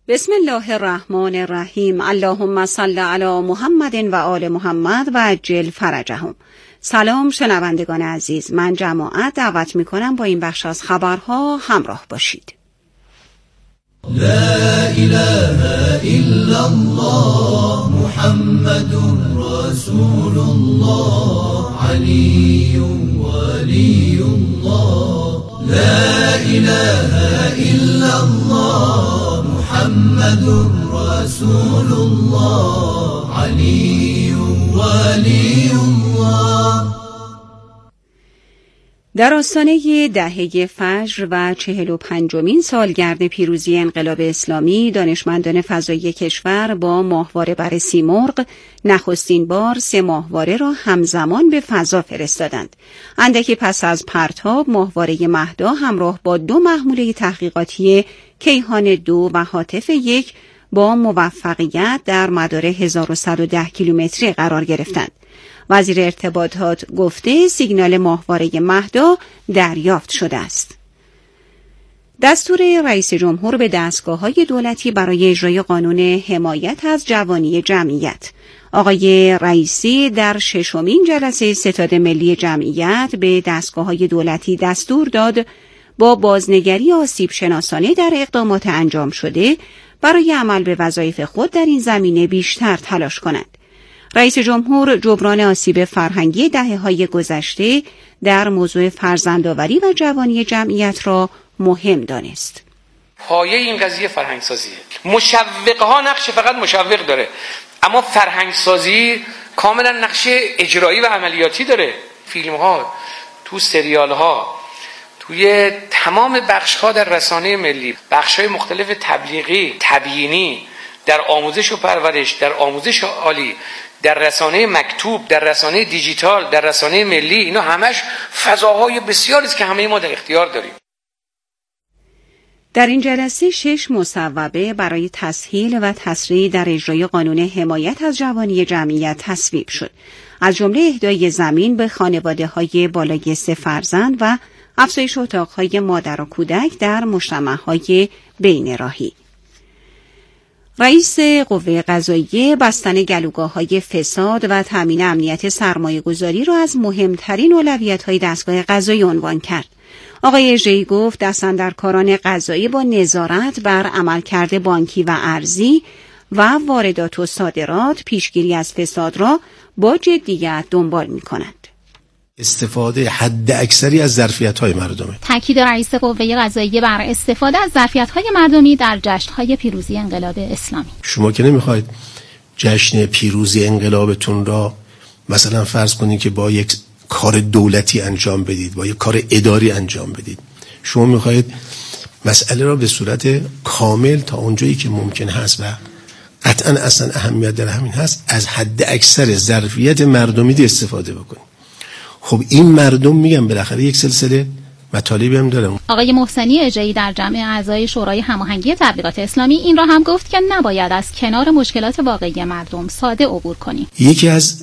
بسم الله الرحمن الرحیم. اللهم صل علی محمد و آل محمد و عجل فرجهم. سلام شنوندگان عزیز، من جماعت دعوت میکنم با این بخش از خبرها همراه باشید. لا اله الا الله محمد رسول الله علی ولی الله. لا اله الا الله محمد رسول الله علی ولی الله. در آستانه دهه فجر و 45مین سالگرد پیروزی انقلاب اسلامی، دانشمندان فضایی کشور با ماهواره بر سیمرغ نخستین بار 3 ماهواره را همزمان به فضا فرستادند. اندکی پس از پرتاب، ماهواره مهدا همراه با 2 محموله تحقیقاتی کیهان 2 و هاتف 1 با موفقیت در مدار 1110 کیلومتری قرار گرفتند. وزیر ارتباطات گفته سیگنال ماهواره مهدا دریافت شده است. دستور رئیس جمهور به دستگاه‌های دولتی برای اجرای قانون حمایت از جوانی جمعیت. آقای رئیسی در 6مین جلسه ستاد ملی جمعیت به دستگاه‌های دولتی دستور داد با بازنگری آسیب شناسانه در اقدامات انجام شده برای عمل به وظایف خود در این زمینه بیشتر تلاش کنند. رئیس جمهور جبران آسیب فرهنگی دهه‌های گذشته در موضوع فرزندآوری و جوانی جمعیت را مهم دانست. پایه این قضیه فرهنگسازیه. مشوق‌ها نقش فقط مشوق داره، اما فرهنگسازی کاملا نقش اجرایی و عملیاتی داره. فیلم‌ها، تو سریال‌ها، توی تمام بخش‌ها در رسانه ملی، بخش‌های مختلف تبلیغی، تبیینی، در آموزش و پرورش، در آموزش عالی، در رسانه مکتوب، در رسانه دیجیتال، در رسانه ملی، اینا همش فضاهای بسیاری است که همه ما در اختیار داریم. در این جلسه 6 مصوبه برای تسهیل و تسریع در اجرای قانون حمایت از جوانی جمعیت تصویب شد. از جمله اهدای زمین به خانواده‌های بالای 3 فرزند و افزایش اتاق‌های مادر و کودک در مجتمع‌های بین راهی. رئیس قوه قضاییه بستن گلوگاه‌های فساد و تامین امنیت سرمایه‌گذاری را از مهمترین اولویت‌های دستگاه قضایی عنوان کرد. آقای اژه‌ای گفت دستاندرکاران قضایی با نظارت بر عملکرد بانکی و ارزی و واردات و صادرات پیشگیری از فساد را با جدیت دنبال می‌کنند. استفاده حد اکثری از ظرفیت‌های مردمی. تاکید رئیس قوه قضاییه بر استفاده از ظرفیت‌های مردمی در جشن‌های پیروزی انقلاب اسلامی. شما که نمی‌خواید جشن پیروزی انقلابتون را مثلا فرض کنید که با یک کار دولتی انجام بدید، با یک کار اداری انجام بدید. شما می‌خواید مسئله را به صورت کامل تا اونجایی که ممکن هست و قطعاً اصلا اهمیت در همین هست از حد اکثر ظرفیت مردمی استفاده بکنید. خب این مردم میگم بالاخره یک سلسله مطالبی هم دارن. آقای محسنی اژه‌ای در جمع اعضای شورای هماهنگی تبلیغات اسلامی این را هم گفت که نباید از کنار مشکلات واقعی مردم ساده عبور کنیم. یکی از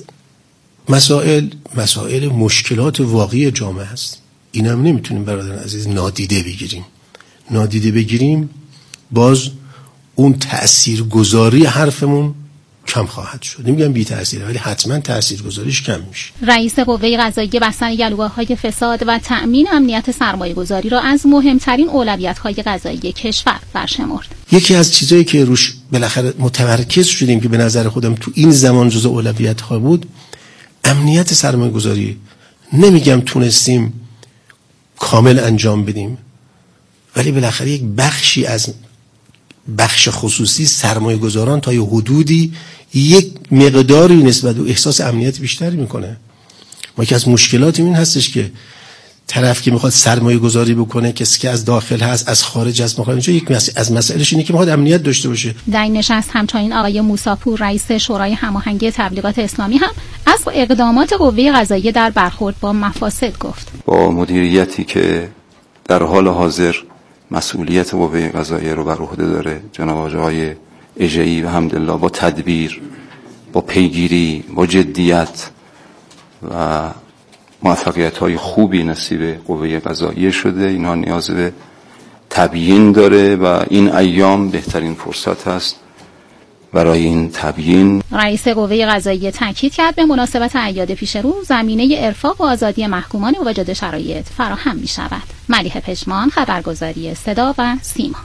مسائل مشکلات واقعی جامعه است. این هم نمیتونیم برادران عزیز نادیده بگیریم باز اون تأثیرگذاری حرفمون کم خواهد شد. نمیگم بی تأثیره ولی حتما تأثیرگذاریش کم میشه. رئیس قوه قضاییه بستن گلوگاه‌های فساد و تأمین امنیت سرمایه‌گذاری را از مهمترین اولویت‌های قضایی کشور برشمرد. یکی از چیزایی که روش بالاخره متمرکز شدیم که به نظر خودم تو این زمان جزء اولویت‌ها بود، امنیت سرمایه‌گذاری. نمیگم تونستیم کامل انجام بدیم ولی بالاخره یک بخشی از بخش خصوصی سرمایه‌گذاران تا یه حدودی یک مقداری نسبت به احساس امنیت بیشتری میکنه. ما که از مشکلات این هستش که طرف که میخواد سرمایه گذاری بکنه، کسی که از داخل هست از خارج هست، میخواد اینجا یک از مسائلش اینه که میخواد امنیت داشته باشه. در این نشست همچنین آقای موساپور رئیس شورای هماهنگی تبلیغات اسلامی هم از اقدامات قوه قضاییه در برخورد با مفاسد گفت. با مدیریتی که در حال حاضر مسئولیت قوه قضاییه رو بر عهده داره جناب آقای اژه‌ای و حمدالله، با تدبیر، با پیگیری، با جدیت و موفقیت‌های خوبی نصیب قوه قضاییه شده. اینها نیاز به تبیین داره و این ایام بهترین فرصت هست برای این تبیین. رئیس قوه قضاییه تاکید کرد به مناسبت اعیاد پیش رو زمینه ارفاق و آزادی محکومان با وجود شرایط فراهم می شود. ملیحه پشمان، خبرگزاری صدا و سیما.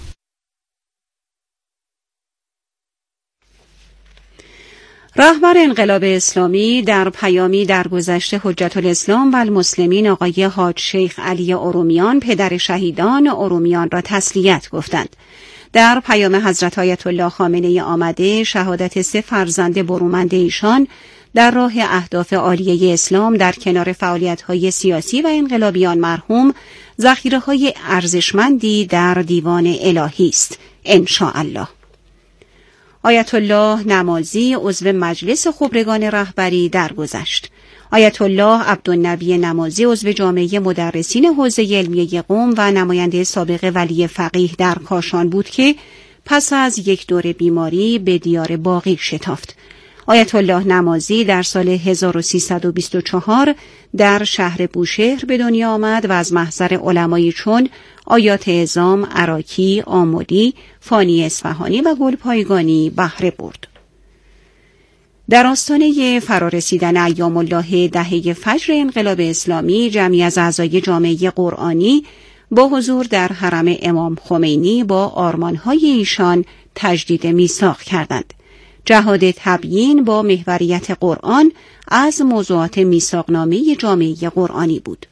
رهبر انقلاب اسلامی در پیامی درگذشته حجت الاسلام و المسلمین آقای حاج شیخ علی ارومیان پدر شهیدان ارومیان را تسلیت گفتند. در پیام حضرت آیت الله خامنه‌ای آمده شهادت 3 فرزند برومند ایشان در راه اهداف عالیه اسلام در کنار فعالیت‌های سیاسی و انقلابیان مرحوم ذخیره‌های ارزشمندی در دیوان الهی است انشاءالله. آیت الله نمازی عضو مجلس خبرگان رهبری درگذشت. آیت الله عبدالنبی نمازی عضو جامعه مدرسین حوزه علمیه قم و نماینده سابق ولی فقیه در کاشان بود که پس از یک دوره بیماری به دیار باقی شتافت. آیت الله نمازی در سال 1324 در شهر بوشهر به دنیا آمد و از محضر علمایی چون آیات اعظام، عراکی، آملی، فانی اصفهانی و گلپایگانی بهره برد. در آستانه فرارسیدن ایام الله دهه فجر انقلاب اسلامی جمعی از اعضای جامعه قرآنی با حضور در حرم امام خمینی با آرمان‌های ایشان تجدید میثاق کردند. جهاد تبیین با محوریت قرآن از موضوعات میثاقنامه جامعه قرآنی بود.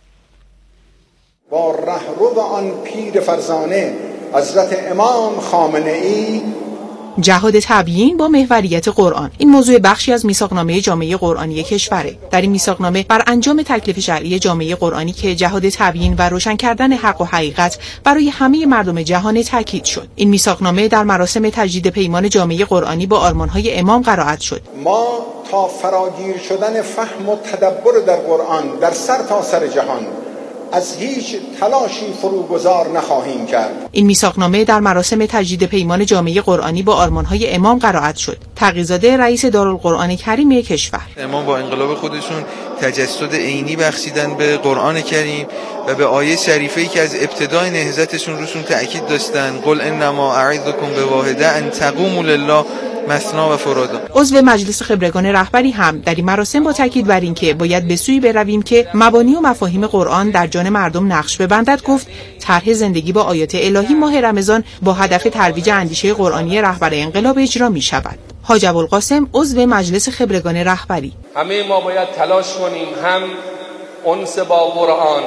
با رهرو آن پیر فرزانه حضرت امام خامنه‌ای جهاد تبیین با محوریت قرآن، این موضوع بخشی از میثاقنامه جامعه قرآنی کشوره. در این میثاقنامه بر انجام تکلیف شرعی جامعه قرآنی که جهاد تبیین و روشن کردن حق و حقیقت برای همه مردم جهان تاکید شد. این میثاقنامه در مراسم تجدید پیمان جامعه قرآنی با آرمان‌های امام قرائت شد. ما تا فراگیر شدن فهم و تدبر در قرآن در سرتاسر جهان از هیچ تلاشی فروگذار نخواهیم کرد. این میثاقنامه در مراسم تجدید پیمان جامعه قرآنی با آرمان‌های امام قرائت شد. تقی‌زاده رئیس دارالقرآن کریم کشور. امام با انقلاب خودشون تجسد عینی بخشیدن به قرآن کریم و به آیه شریفه‌ای که از ابتدای نهضتشون روشون تأکید داشتن قل انما اعظکم بواحده ان تقوموا لله مثنا و فرادا. عضو مجلس خبرگان رهبری هم در این مراسم با تاکید بر اینکه باید به سوی برویم که مبانی و مفاهیم قرآن در جان مردم نقش ببندد گفت طرح زندگی با آیات الهی ماه رمضان با هدف ترویج اندیشه قرآنی رهبر انقلاب اجرا می شود. حاج ابوالقاسم عضو مجلس خبرگان رهبری: همه ما باید تلاش کنیم هم انس با قرآن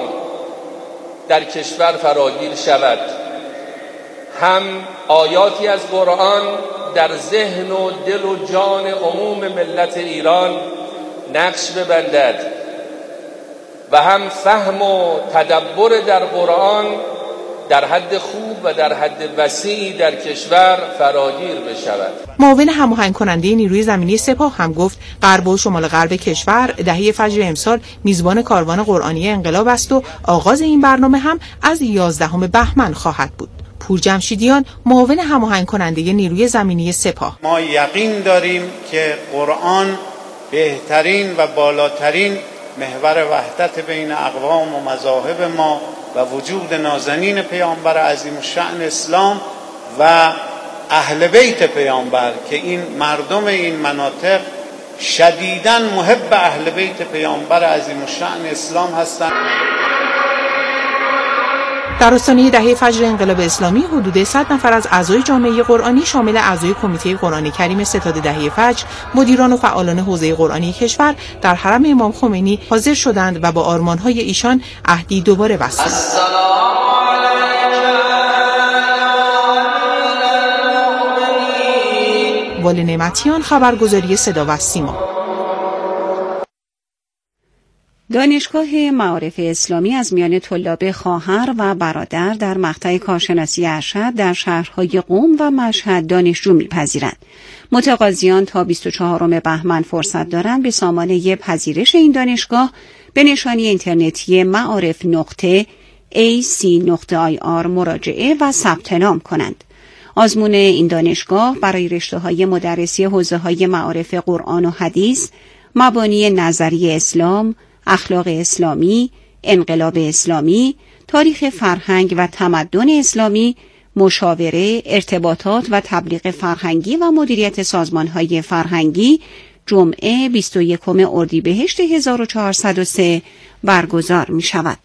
در کشور فراگیر شود، هم آیاتی از قرآن در ذهن و دل و جان عموم ملت ایران نقش ببندد و هم فهم و تدبر در قرآن در حد خوب و در حد وسیعی در کشور فراگیر بشود. معاون هماهنگ کننده نیروی زمینی سپاه هم گفت غرب و شمال غرب کشور دهه فجر امسال میزبان کاروان قرآنی انقلاب است و آغاز این برنامه هم از 11 بهمن خواهد بود. پور جمشیدیان معاون هماهنگ کننده نیروی زمینی سپاه: ما یقین داریم که قرآن بهترین و بالاترین محور وحدت بین اقوام و مذاهب ما و وجود نازنین پیامبر عظیم الشأن اسلام و اهل بیت پیامبر که این مردم این مناطق شدیداً محب اهل بیت پیامبر عظیم الشأن اسلام هستند. در آستانه دهه فجر انقلاب اسلامی حدود 100 نفر از اعضای جامعه قرآنی شامل اعضای کمیته قرآن کریم ستاد دهه فجر، مدیران و فعالان حوزه قرآنی کشور در حرم امام خمینی حاضر شدند و با آرمان‌های ایشان عهدی دوباره بستند. ولی نعمتیان، خبرگزاری صدا و سیما. دانشگاه معارف اسلامی از میان طلاب خواهر و برادر در مقطع کارشناسی ارشد در شهرهای قم و مشهد دانشجو می‌پذیرند. متقاضیان تا 24 بهمن فرصت دارند به سامانه پذیرش این دانشگاه به نشانی اینترنتی maarif.ac.ir مراجعه و ثبت نام کنند. آزمون این دانشگاه برای رشته‌های مدرسی حوزه‌های معارف قرآن و حدیث، مبانی نظری اسلام، اخلاق اسلامی، انقلاب اسلامی، تاریخ فرهنگ و تمدن اسلامی، مشاوره، ارتباطات و تبلیغ فرهنگی و مدیریت سازمان‌های فرهنگی جمعه 21 اردیبهشت 1403 برگزار می‌شود.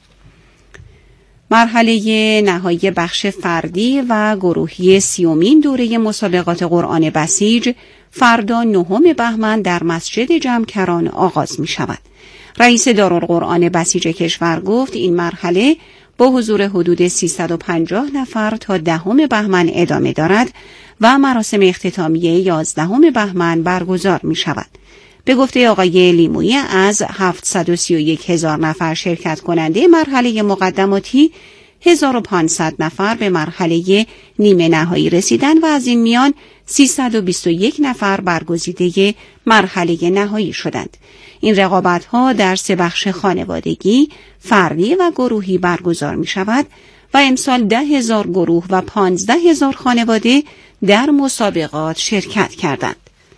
مرحله نهایی بخش فردی و گروهی 30مین دوره مسابقات قرآن بسیج فردا 9 بهمن در مسجد جمکران آغاز می شود. رئیس دارالقرآن بسیج کشور گفت این مرحله با حضور حدود 350 نفر تا 10 بهمن ادامه دارد و مراسم اختتامیه 11 بهمن برگزار می شود. به گفته آقای لیمویی از 731,000 نفر شرکت کننده مرحله مقدماتی 1500 نفر به مرحله نیمه نهایی رسیدن و از این میان 321 نفر برگزیده مرحله نهایی شدند. این رقابت‌ها در 3 بخش خانوادگی، فردی و گروهی برگزار می شود و امسال 10,000 گروه و 15,000 خانواده در مسابقات شرکت کردند.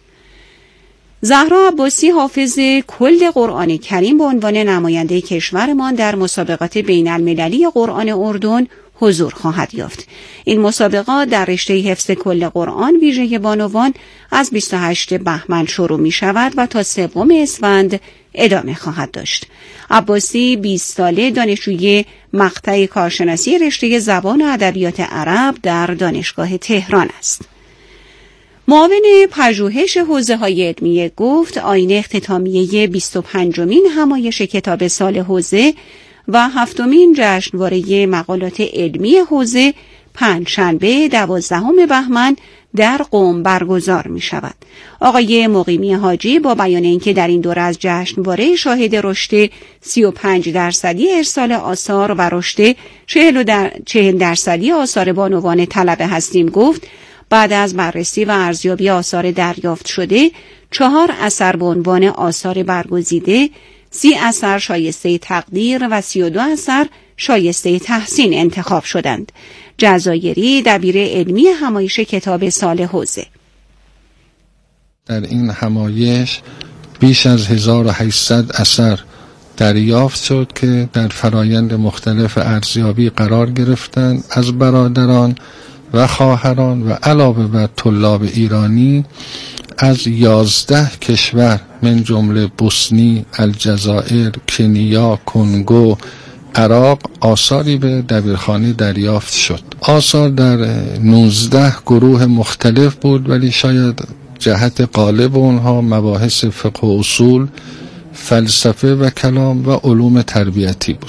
زهرا عباسی حافظ کل قرآن کریم به عنوان نماینده کشورمان در مسابقات بین المللی قرآن اردن حضور خواهد یافت. این مسابقات در رشته حفظ کل قرآن ویژه بانوان از 28 بهمن شروع می شود و تا 3 اسفند ادامه خواهد داشت. عباسی 20 ساله دانشجوی مقطع کارشناسی رشته زبان و ادبیات عرب در دانشگاه تهران است. معاون پژوهش حوزه‌های علمیه گفت آیین اختتامیه 25مین همایش کتاب سال حوزه و 7مین جشنواره مقالات علمی حوزه پنجشنبه 12 بهمن در قم برگزار می شود. آقای مقیمی حاجی با بیان اینکه در این دوره از جشنواره شاهد رشد 35% ارسال آثار و رشد 40% آثار بانوان طلبه هستیم گفت بعد از بررسی و ارزیابی آثار دریافت شده 4 اثر به عنوان آثار برگزیده، 30 اثر شایسته تقدیر و 32 اثر شایسته تحسین انتخاب شدند. جزایری دبیر علمی همایش کتاب سال حوزه: در این همایش بیش از 1800 اثر دریافت شد که در فرایند مختلف ارزیابی قرار گرفتند از برادران و خواهران و علاوه بر طلاب ایرانی از 11 کشور من جمله بوسنی، الجزائر، کنیا، کنگو، عراق آثاری به دبیرخانه دریافت شد. آثار در 19 گروه مختلف بود ولی شاید جهت غالب اونها مباحث فقه و اصول، فلسفه و کلام و علوم تربیتی بود.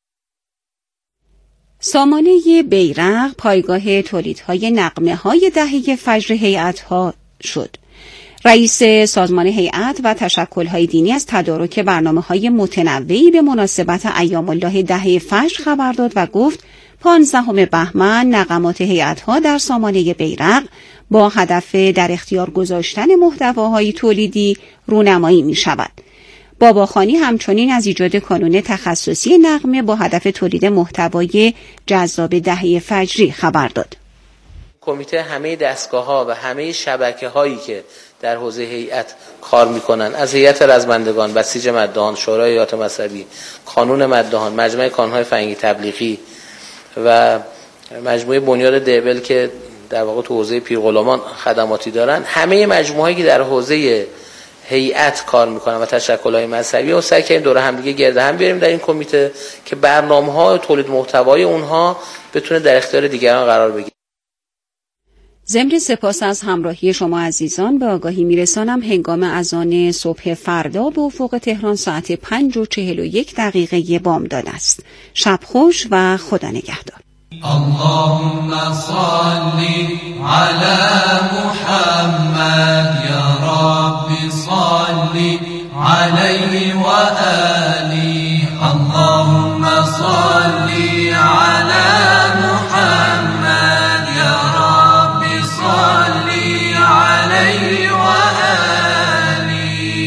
سامانه بیرق پایگاه تولیدهای نغمه‌های دهه فجر هیئت‌ها شد. رئیس سازمان هیئت و تشکل‌های دینی از تدارک برنامه‌های متنوعی به مناسبت ایام الله دهه فجر خبر داد و گفت 15 بهمن نغمات هیئت‌ها در سامانه بیرق با هدف در اختیار گذاشتن محتواهای تولیدی رونمایی می‌شود. باباخانی همچنین از ایجاد کانون تخصصی نغمه با هدف تولید محتوای جذاب دهه فجری خبر داد. کمیته همه دستگاه‌ها و همه شبکه‌هایی که در حوزه هیئت کار می‌کنند، از هیئت رزمندگان، بسیج مداحان، شورای هیئات مذهبی، کانون مداحان، مجمع کانون‌های فرهنگی تبلیغی و مجموعه بنیاد دیبل که در واقع تو حوزه پیرغلامان خدماتی دارن، همه مجموعه‌ای که در حوزه هیئت کار میکنن و تشکل‌های مذهبی و سعی کردیم دور هم دیگه گرد هم بیاریم در این کمیته که برنامه‌ها و تولید محتوای اونها بتونه در اختیار دیگران قرار بگیره. ضمن سپاس از همراهی شما عزیزان به آگاهی میرسانم هنگام اذان صبح فردا به افق تهران ساعت 5:41 بامداد است. شب خوش و خدا نگهدار. اللهم صل على محمد يا رب صل عليه وآله اللهم صل على محمد يا رب صل عليه وآله.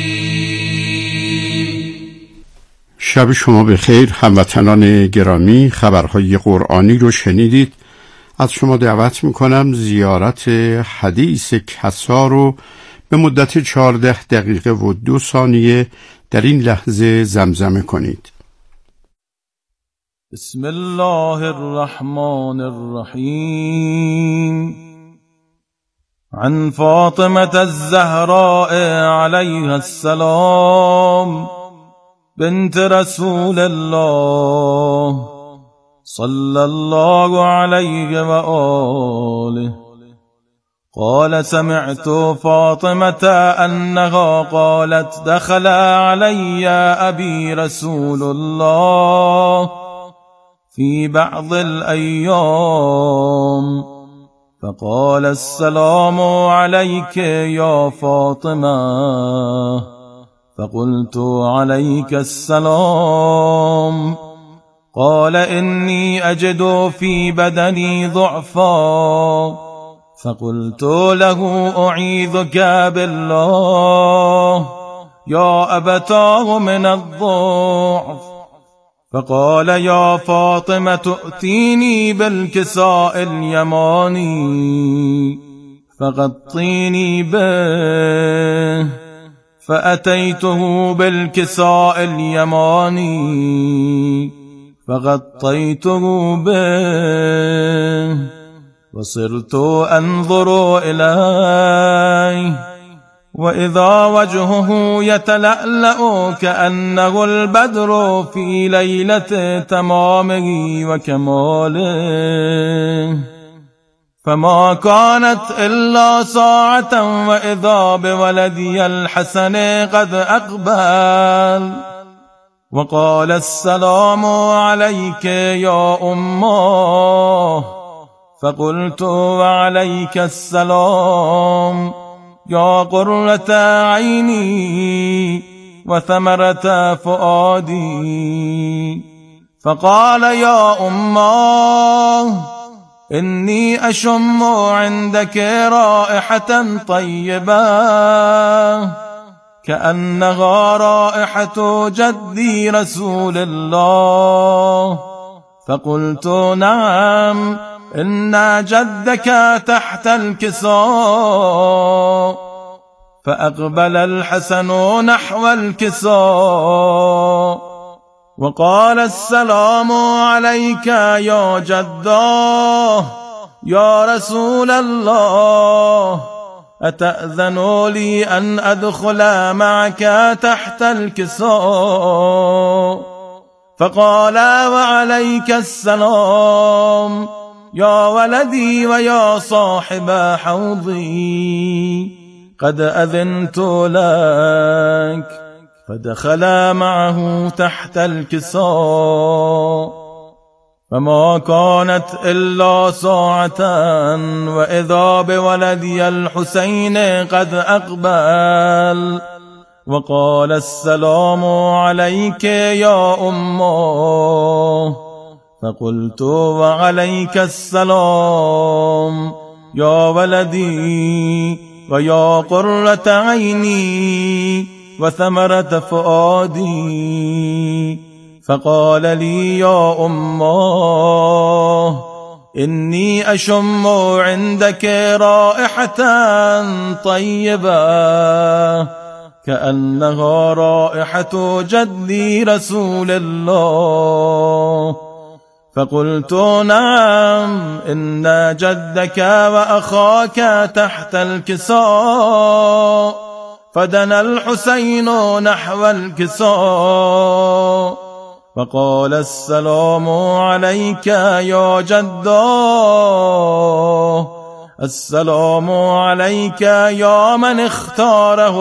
شب شما بخیر هموطنان گرامی. خبرهای قرآنی رو شنیدید. از شما دعوت میکنم زیارت حدیث کسا رو به مدت 14 دقیقه و 2 ثانیه در این لحظه زمزمه کنید. بسم الله الرحمن الرحيم. عن فاطمة الزهراء عليها السلام بنت رسول الله صلى الله عليه وآله قال: سمعت فاطمة أنها قالت: دخل علي أبي رسول الله في بعض الأيام فقال: السلام عليك يا فاطمة. فقلت: عليك السلام. قال: إني أجد في بدني ضعفا. فقلت له: أعيذك بالله يا أبتاه من الضعف. فقال: يا فاطمة ائتيني بالكساء اليماني فغطيني به. فأتيته بالكساء اليماني فغطيته به وصرت أنظر إليه وإذا وجهه يتلألأ كأنه البدر في ليلة تمامه وكماله. فما كانت إلا ساعة وإذا بولدي الحسن قد أقبل وقال: السلام عليك يا أماه. فقلت: وعليك السلام يا قرة عيني وثمرة فؤادي. فقال: يا أماه، إني أشم عندك رائحة طيبة كأنها رائحة جدي رسول الله. فقلت: نعم، إن جدك تحت الكساء. فأقبل الحسن نحو الكساء وقال: السلام عليك يا جداه يا رسول الله، أتأذن لي أن أدخل معك تحت الكساء؟ فقال: وعليك السلام يا ولدي ويا صاحب حوضي، قد أذنت لك. فدخل معه تحت الكساء فما كانت إلا ساعة وإذا بولدي الحسين قد أقبل وقال: السلام عليك يا أماه. فقلت: وعليك السلام يا ولدي ويا قرة عيني وثمرة فؤادي. فقال لي: يا أماه، إني أشم عندك رائحة طيبة كأنها رائحة جدي رسول الله. فقلت: نعم، إن جدك وأخاك تحت الكساء. فدنا الحسين نحو الكساء فقال: السلام عليك يا جداه، السلام عليك يا من اختاره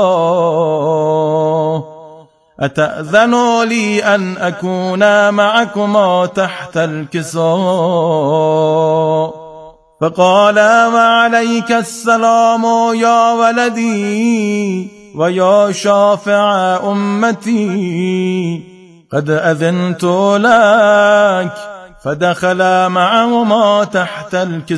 الله، أتأذن لي أن أكون معكما تحت الكساء؟ فقال: وعليك السلام يا ولدي ويا شافع أمتي، قد أذنت لك. فدخل معهما تحت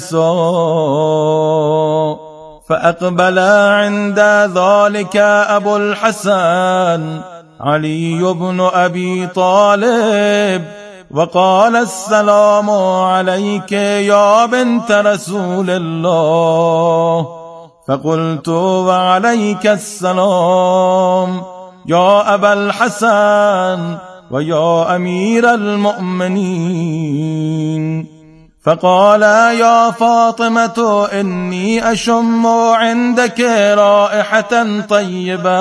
الكساء فأقبل عند ذلك أبو الحسن علي بن أبي طالب وقال: السلام عليك يا بنت رسول الله. فقلت: وعليك السلام يا أبا الحسن، ويا أمير المؤمنين. فقال يا فاطمة إني أشم عندك رائحة طيبة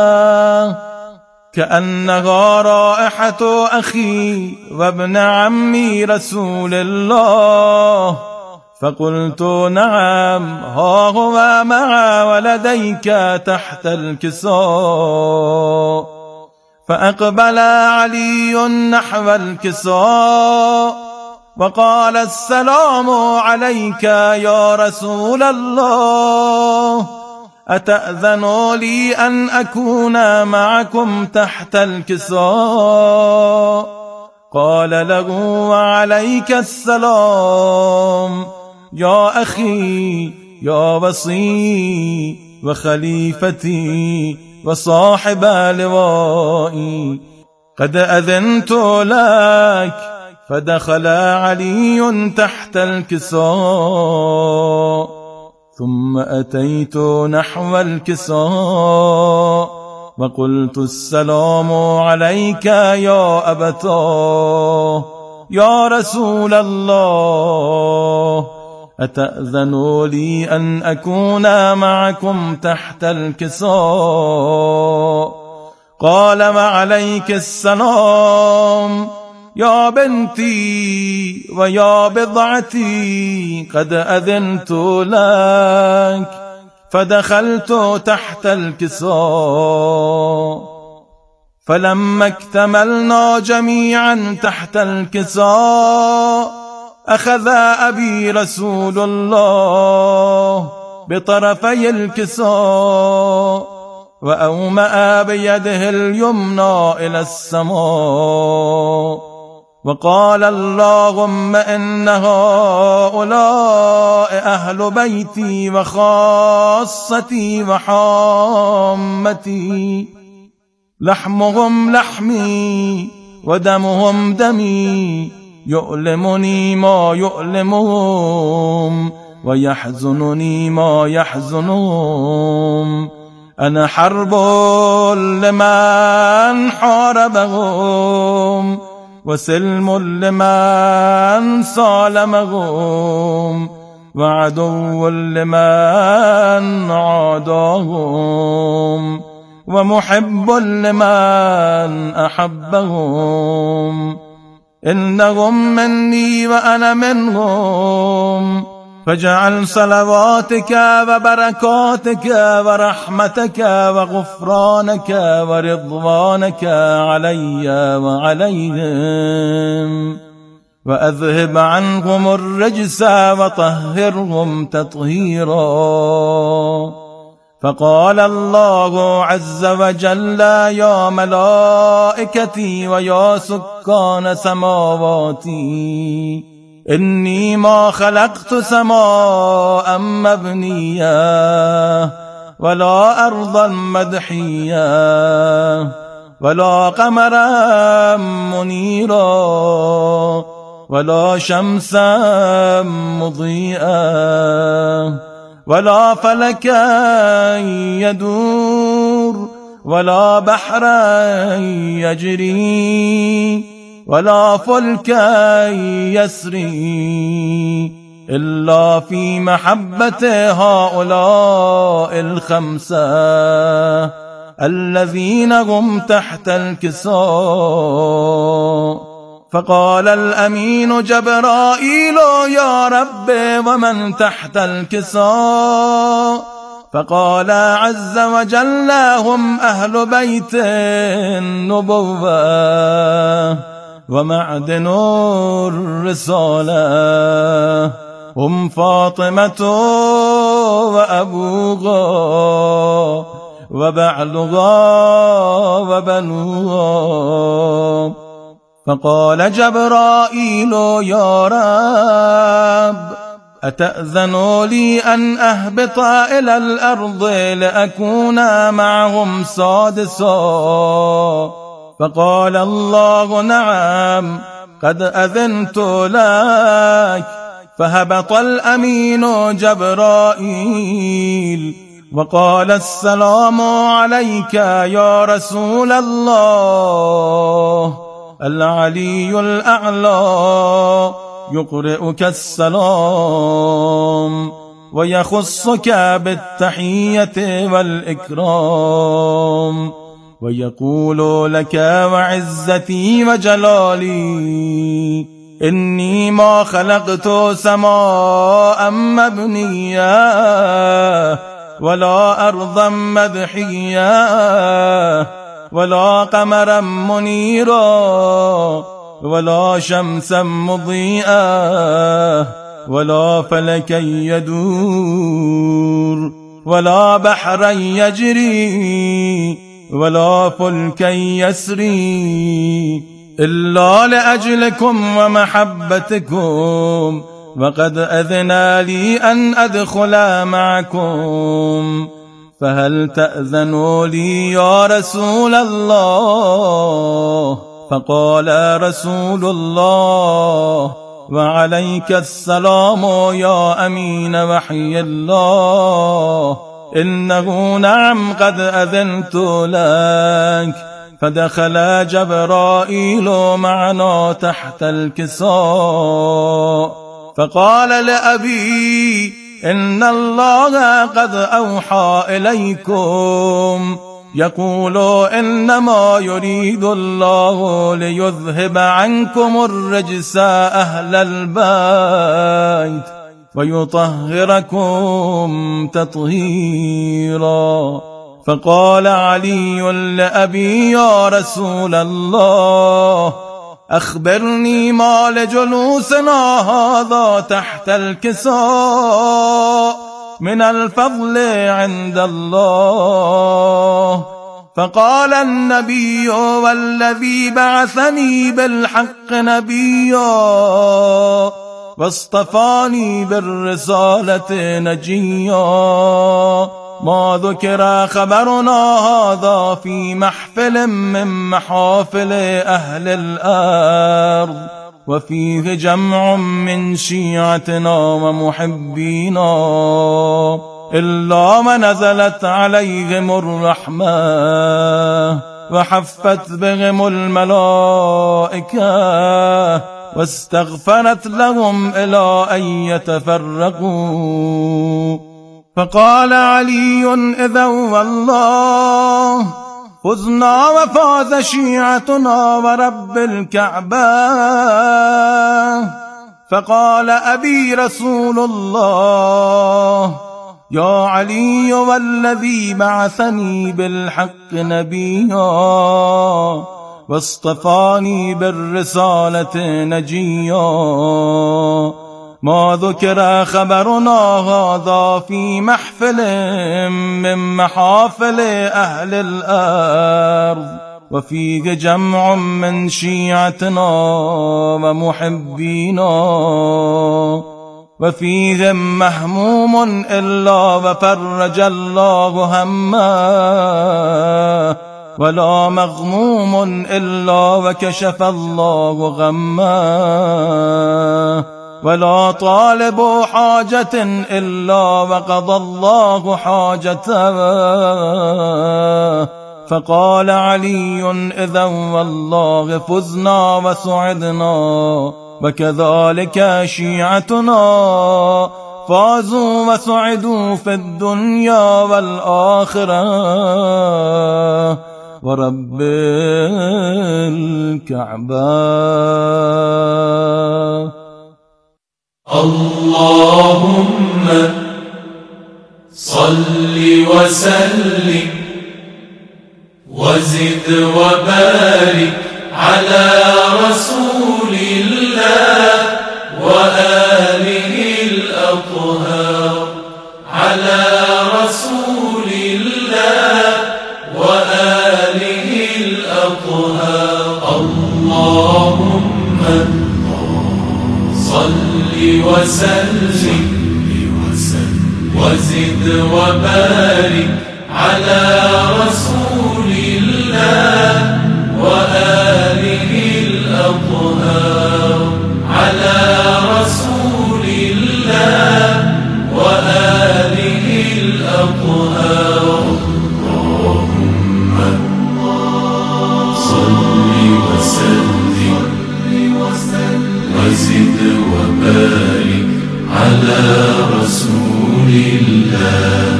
كأنها رائحة أخي وابن عمي رسول الله. فقلت نعم، ها هو مع ولديك تحت الكساء. فأقبل علي نحو الكساء وقال السلام عليك يا رسول الله، أتأذن لي أن أكون معكم تحت الكساء؟ قال له وعليك السلام يا أخي يا وصي وخليفتي وصاحب لوائي، قد أذنت لك. فدخل علي تحت الكساء، ثم أتيت نحو الكساء وقلت السلام عليك يا أبتاه يا رسول الله، أتأذن لي أن أكون معكم تحت الكساء؟ قال وعليك السلام يا بنتي ويا بضعتي، قد أذنت لك. فدخلت تحت الكساء، فلما اكتملنا جميعا تحت الكساء أخذ أبي رسول الله بطرفي الكساء وأومأ بيده اليمنى إلى السماء وقال اللهم إن هؤلاء أهل بيتي وخاصتي وحامتي، لحمهم لحمي ودمهم دمي، يؤلمني ما يؤلمهم ويحزنني ما يحزنهم. أنا حرب لمن حاربهم وسلم لمن سالمهم وعدو لمن عاداهم ومحب لمن أحبهم. إنهم مني وأنا منهم، فاجعل صلواتك وبركاتك ورحمتك وغفرانك ورضوانك علي وعليهم، وأذهب عنهم الرجس وطهرهم تطهيرا. فقال الله عز وجل يا ملائكتي ويا سكان سماواتي، إني ما خلقت سماء مبنية ولا أرضا مدحية ولا قمرا منيرا ولا شمسا مضيئا ولا فلكا يدور ولا بحرا يجري ولا فلكا يسري إلا في محبة هؤلاء الخمسة الذين هم تحت الكساء. فقال الأمين جبرائيل يا رب ومن تحت الكساء؟ فقال عز وجل هم أهل بيت النبوة ومعدن الرسالة، هم فاطمة وأبوها وبعلها وبنوها. فقال جبرائيل يا رب أتأذن لي أن أهبط إلى الأرض لأكون معهم سادسا؟ فقال الله نعم قد أذنت لك. فهبط الأمين جبرائيل وقال السلام عليك يا رسول الله، العلي الأعلى يقرئك السلام ويخصك بالتحية والإكرام ويقول لك وعزتي وجلالي إني ما خلقت سماء مبنية ولا أرضا مدحية ولا قمرا منيرا ولا شمسا مضيئة ولا فلكا يدور ولا بحرا يجري ولا فلكا يسري إلا لأجلكم ومحبتكم وقد أذن لي أن أدخل معكم فهل تأذن لي يا رسول الله؟ فقال رسول الله وعليك السلام يا أمين وحي الله إنه نعم قد أذنت لك. فدخل جبرائيل معنا تحت الكساء فقال لأبي إن الله قد أوحى إليكم يقول إنما يريد الله ليذهب عنكم الرجس أهل البيت ويطهركم تطهيرا. فقال علي لأبي يا رسول الله أخبرني ما لجلوسنا هذا تحت الكساء من الفضل عند الله. فقال النبي والذي بعثني بالحق نبيا واصطفاني بالرسالة نجيا ما ذكر خبرنا هذا في محفل من محافل أهل الأرض وفيه جمع من شيعتنا ومحبينا إلا ما نزلت عليهم الرحمة وحفت بهم الملائكة واستغفرت لهم إلى أن يتفرقوا. فقال علي إذا والله فزنا وفاز شيعتنا ورب الكعبة. فقال أبي رسول الله يا علي والذي بعثني بالحق نبيا واصطفاني بالرسالة نجيا ما ذكر خبرنا هذا في محفل من محافل أهل الأرض وفيه جمع من شيعتنا ومحبينا وفيهم مهموم إلا وفرج الله همه ولا مغموم إلا وكشف الله غمه ولا طالب حاجة إلا وقضى الله حاجته. فقال علي إذا والله فزنا وسعدنا وكذلك شيعتنا فازوا وسعدوا في الدنيا والآخرة ورب الكعبة. اللهم صل وسلم وزد وبارك على رسول الله وآله الأطهار على رسول الله وآله الأطهار. اللهم صل وسلم وزد وبارك على رسول الله وآله